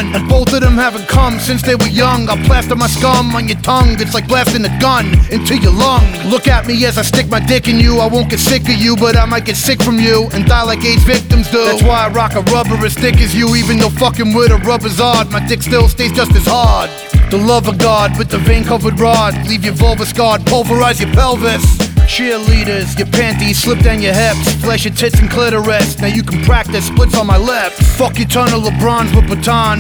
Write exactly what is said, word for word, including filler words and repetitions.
none, and both of them haven't come since they were young. I'll plaster my scum on your tongue, it's like blasting a gun into your lung. Look at me as I stick my dick in you. I won't get sick of you, but I might get sick from you and die like AIDS victims do. That's why I rock a rubber as thick as you. Even though fucking with a rubber's odd, my dick still stays just as hard. The love of God with the vein-covered rod, leave your vulva scarred, pulverize your pelvis. Cheerleaders, your panties slip down your hips, flash your tits and clitoris. Now you can practice splits on my lips. Fuck your ton of LeBrons with baton.